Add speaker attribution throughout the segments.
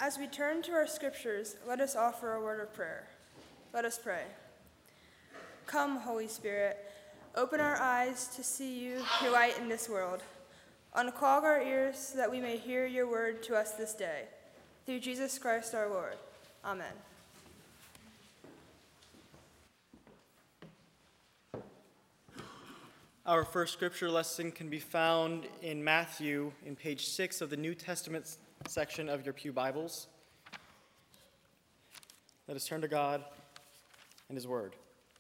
Speaker 1: As we turn to our scriptures, let us offer a word of prayer. Let us pray. Come, Holy Spirit, open our eyes to see you, your light in this world. Unclog our ears so that we may hear your word to us this day. Through Jesus Christ our Lord. Amen.
Speaker 2: Our first scripture lesson can be found in Matthew in page 6 of the New Testament section of your pew Bibles. Let us turn to God and his word.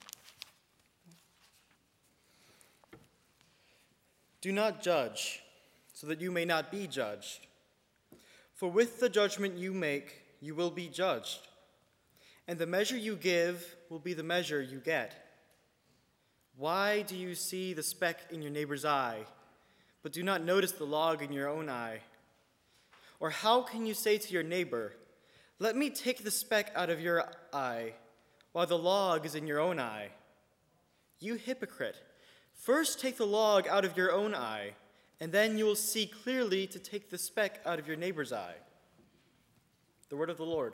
Speaker 2: Do not judge, so that you may not be judged. For with the judgment you make, you will be judged, and the measure you give will be the measure you get. Why do you see the speck in your neighbor's eye, but do not notice the log in your own eye? Or how can you say to your neighbor, "Let me take the speck out of your eye," while the log is in your own eye? You hypocrite, first take the log out of your own eye, and then you will see clearly to take the speck out of your neighbor's eye. The word of the Lord.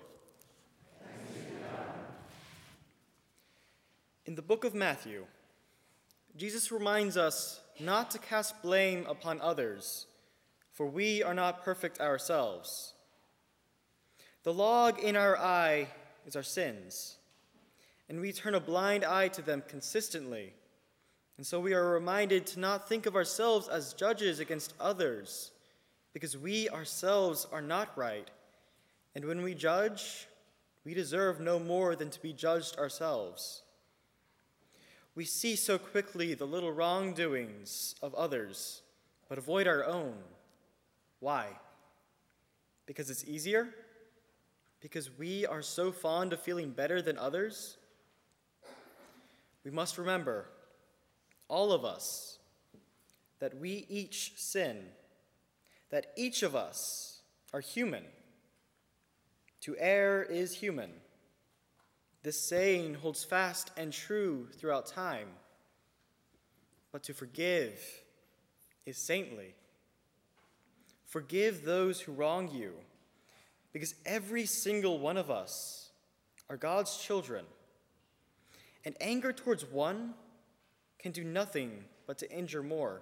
Speaker 2: In the book of Matthew, Jesus reminds us not to cast blame upon others, for we are not perfect ourselves. The log in our eye is our sins, and we turn a blind eye to them consistently. And so we are reminded to not think of ourselves as judges against others, because we ourselves are not right. And when we judge, we deserve no more than to be judged ourselves. We see so quickly the little wrongdoings of others, but avoid our own. Why? Because it's easier? Because we are so fond of feeling better than others? We must remember, all of us, that we each sin, that each of us are human. To err is human. This saying holds fast and true throughout time. But to forgive is saintly. Forgive those who wrong you, because every single one of us are God's children, and anger towards one can do nothing but to injure more.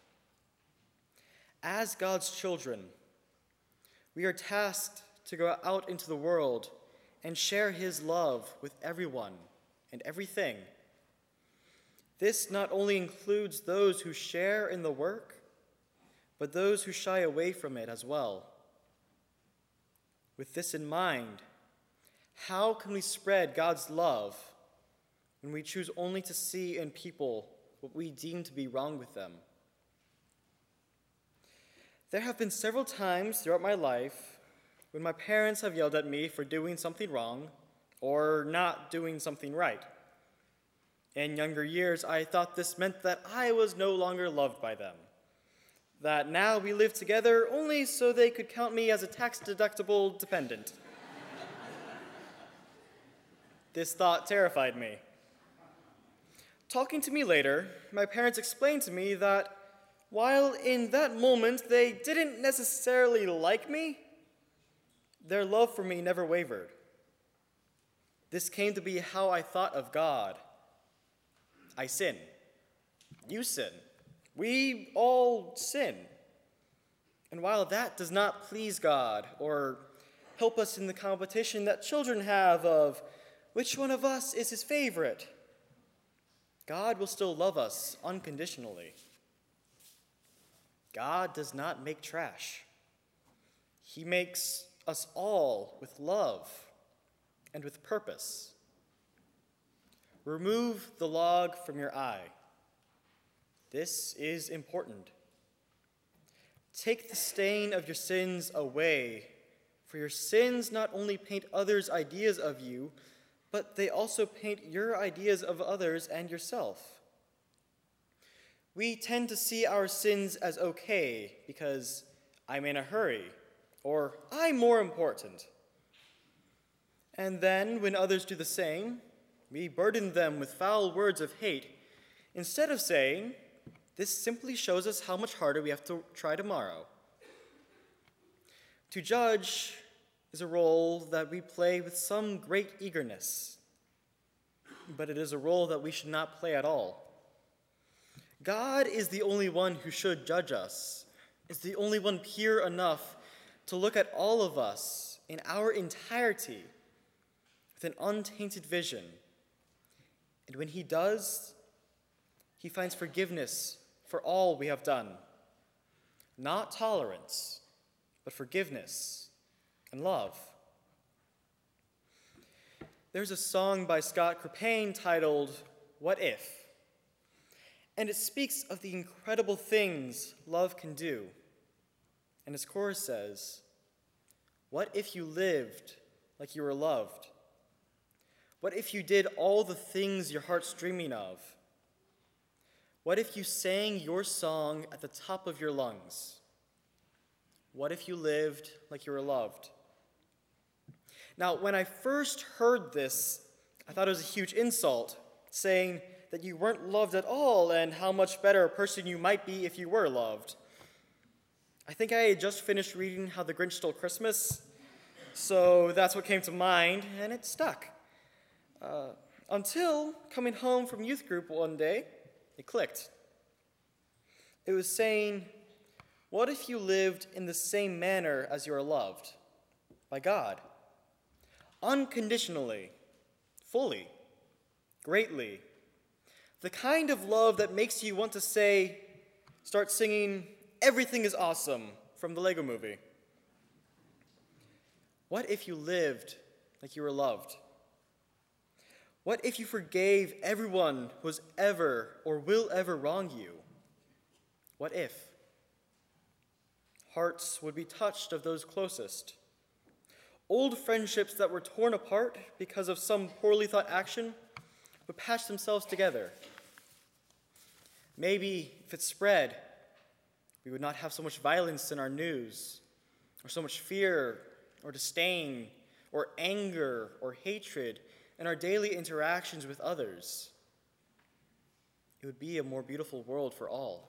Speaker 2: As God's children, we are tasked to go out into the world and share his love with everyone and everything. This not only includes those who share in the work, but those who shy away from it as well. With this in mind, how can we spread God's love when we choose only to see in people what we deem to be wrong with them? There have been several times throughout my life when my parents have yelled at me for doing something wrong or not doing something right. In younger years, I thought this meant that I was no longer loved by them, that now we lived together only so they could count me as a tax-deductible dependent. This thought terrified me. Talking to me later, my parents explained to me that while in that moment they didn't necessarily like me, their love for me never wavered. This came to be how I thought of God. I sin. You sin. We all sin. And while that does not please God or help us in the competition that children have of which one of us is his favorite, God will still love us unconditionally. God does not make trash. He makes us all with love and with purpose. Remove the log from your eye. This is important. Take the stain of your sins away, for your sins not only paint others' ideas of you, but they also paint your ideas of others and yourself. We tend to see our sins as okay because I'm in a hurry, or I'm more important. And then, when others do the same, we burden them with foul words of hate, instead of saying, this simply shows us how much harder we have to try tomorrow. To judge is a role that we play with some great eagerness, but it is a role that we should not play at all. God is the only one who should judge us, is the only one pure enough to look at all of us in our entirety with an untainted vision. And when he does, he finds forgiveness for all we have done. Not tolerance, but forgiveness and love. There's a song by Scott Crepane titled, "What If?" And it speaks of the incredible things love can do. And its chorus says, "What if you lived like you were loved? What if you did all the things your heart's dreaming of? What if you sang your song at the top of your lungs? What if you lived like you were loved?" Now, when I first heard this, I thought it was a huge insult, saying that you weren't loved at all and how much better a person you might be if you were loved. I think I had just finished reading How the Grinch Stole Christmas, so that's what came to mind, and it stuck. Until coming home from youth group one day, it clicked. It was saying, what if you lived in the same manner as you are loved? By God. Unconditionally, fully, greatly. The kind of love that makes you want to start singing "Everything is Awesome" from the Lego Movie. What if you lived like you were loved? What if you forgave everyone who has ever or will ever wrong you? What if? Hearts would be touched of those closest. Old friendships that were torn apart because of some poorly thought action would patch themselves together. Maybe if it spread, we would not have so much violence in our news, or so much fear, or disdain, or anger, or hatred in our daily interactions with others. It would be a more beautiful world for all.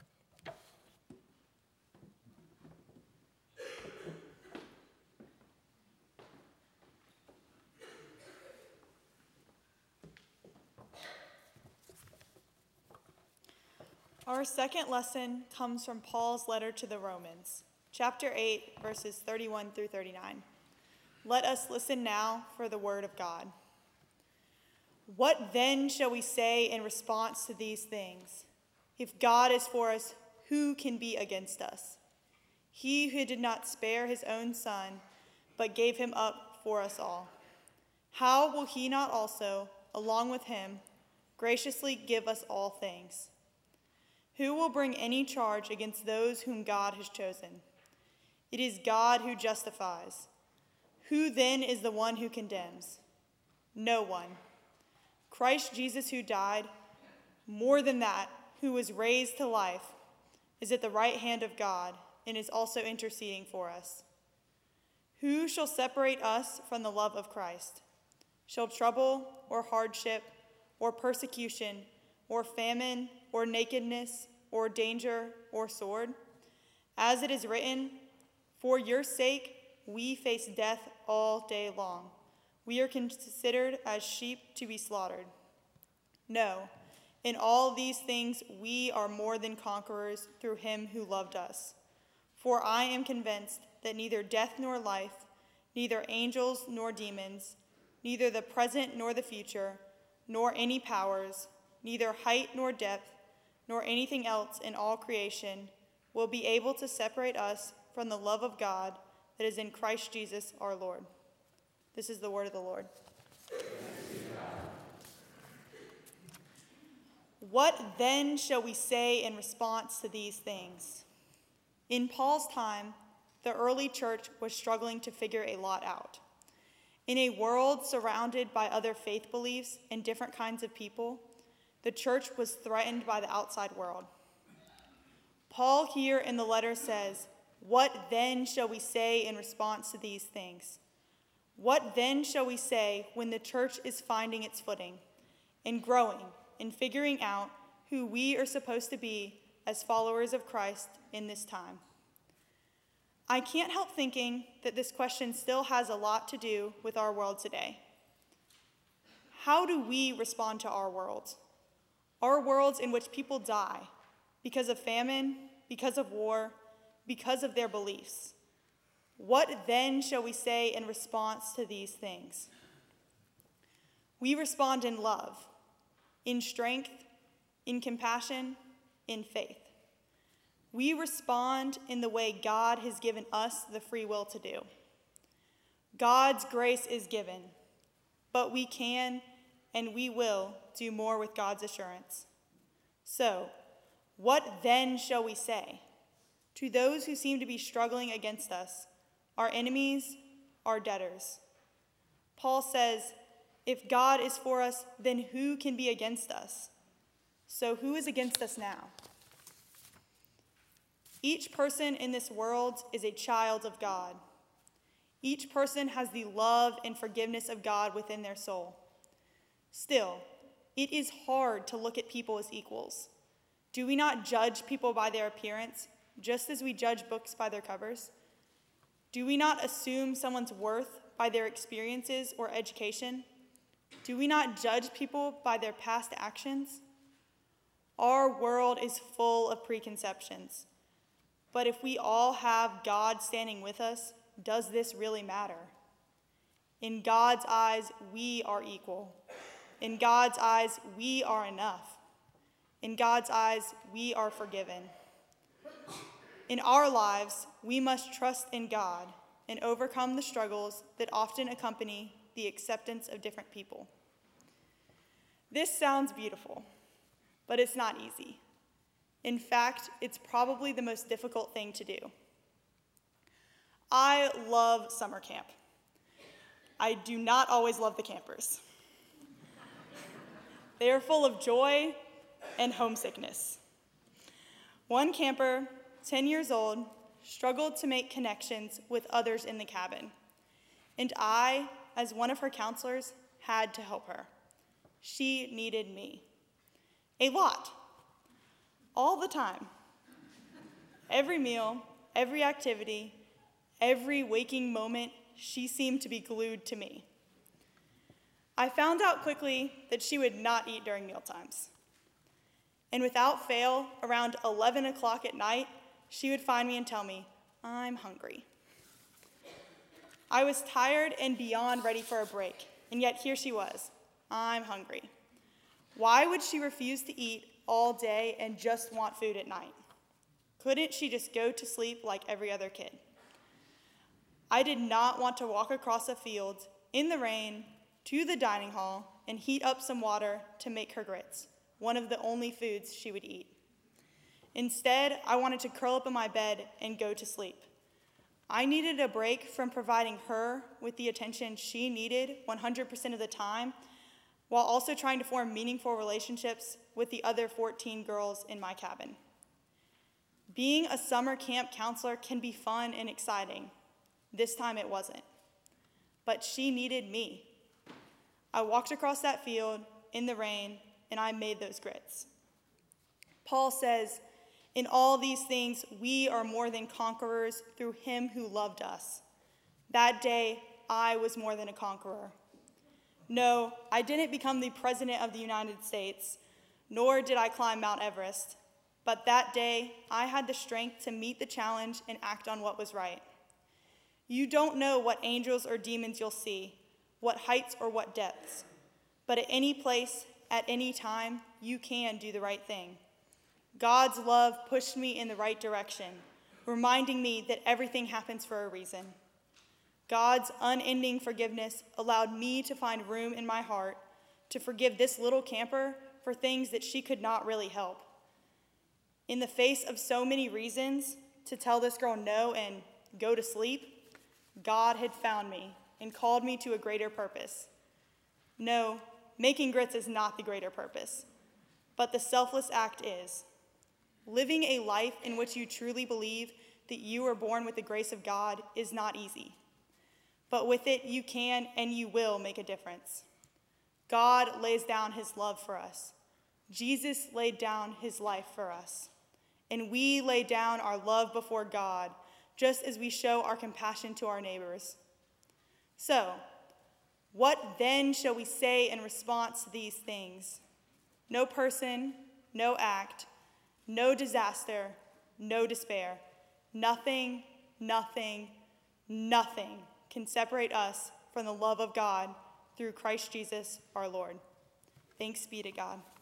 Speaker 3: Our second lesson comes from Paul's letter to the Romans, chapter 8, verses 31 through 39. Let us listen now for the word of God. What then shall we say in response to these things? If God is for us, who can be against us? He who did not spare his own son, but gave him up for us all, how will he not also, along with him, graciously give us all things? Who will bring any charge against those whom God has chosen? It is God who justifies. Who then is the one who condemns? No one. Christ Jesus, who died, more than that, who was raised to life, is at the right hand of God and is also interceding for us. Who shall separate us from the love of Christ? Shall trouble or hardship or persecution or famine or nakedness or danger or sword? As it is written, for your sake we face death all day long. We are considered as sheep to be slaughtered. No, in all these things we are more than conquerors through him who loved us. For I am convinced that neither death nor life, neither angels nor demons, neither the present nor the future, nor any powers, neither height nor depth, nor anything else in all creation will be able to separate us from the love of God that is in Christ Jesus our Lord. This is the word of the Lord. What then shall we say in response to these things? In Paul's time, the early church was struggling to figure a lot out. In a world surrounded by other faith beliefs and different kinds of people, the church was threatened by the outside world. Paul here in the letter says, what then shall we say in response to these things? What then shall we say when the church is finding its footing and growing and figuring out who we are supposed to be as followers of Christ in this time? I can't help thinking that this question still has a lot to do with our world today. How do we respond to our world? Our worlds in which people die because of famine, because of war, because of their beliefs. What then shall we say in response to these things? We respond in love, in strength, in compassion, in faith. We respond in the way God has given us the free will to do. God's grace is given, but we can and we will do more with God's assurance. So, what then shall we say to those who seem to be struggling against us, our enemies, our debtors? Paul says, if God is for us, then who can be against us? So who is against us now? Each person in this world is a child of God. Each person has the love and forgiveness of God within their soul. Still, it is hard to look at people as equals. Do we not judge people by their appearance, just as we judge books by their covers? Do we not assume someone's worth by their experiences or education? Do we not judge people by their past actions? Our world is full of preconceptions. But if we all have God standing with us, does this really matter? In God's eyes, we are equal. In God's eyes, we are enough. In God's eyes, we are forgiven. In our lives, we must trust in God and overcome the struggles that often accompany the acceptance of different people. This sounds beautiful, but it's not easy. In fact, it's probably the most difficult thing to do. I love summer camp. I do not always love the campers. They are full of joy and homesickness. One camper, 10 years old, struggled to make connections with others in the cabin, and I, as one of her counselors, had to help her. She needed me. A lot. All the time. Every meal, every activity, every waking moment, she seemed to be glued to me. I found out quickly that she would not eat during mealtimes. And without fail, around 11 o'clock at night, she would find me and tell me, "I'm hungry." I was tired and beyond ready for a break, and yet here she was, "I'm hungry." Why would she refuse to eat all day and just want food at night? Couldn't she just go to sleep like every other kid? I did not want to walk across a field in the rain to the dining hall and heat up some water to make her grits, one of the only foods she would eat. Instead, I wanted to curl up in my bed and go to sleep. I needed a break from providing her with the attention she needed 100% of the time, while also trying to form meaningful relationships with the other 14 girls in my cabin. Being a summer camp counselor can be fun and exciting. This time it wasn't. But she needed me. I walked across that field in the rain, and I made those grits. Paul says, "In all these things, we are more than conquerors through him who loved us." That day, I was more than a conqueror. No, I didn't become the President of the United States, nor did I climb Mount Everest. But that day, I had the strength to meet the challenge and act on what was right. You don't know what angels or demons you'll see, what heights or what depths. But at any place, at any time, you can do the right thing. God's love pushed me in the right direction, reminding me that everything happens for a reason. God's unending forgiveness allowed me to find room in my heart to forgive this little camper for things that she could not really help. In the face of so many reasons to tell this girl no and go to sleep, God had found me and called me to a greater purpose. No, making grits is not the greater purpose, but the selfless act is. Living a life in which you truly believe that you were born with the grace of God is not easy, but with it you can and you will make a difference. God lays down his love for us. Jesus laid down his life for us, and we lay down our love before God just as we show our compassion to our neighbors. So, what then shall we say in response to these things? No person, no act, no disaster, no despair. Nothing, nothing, nothing can separate us from the love of God through Christ Jesus our Lord. Thanks be to God.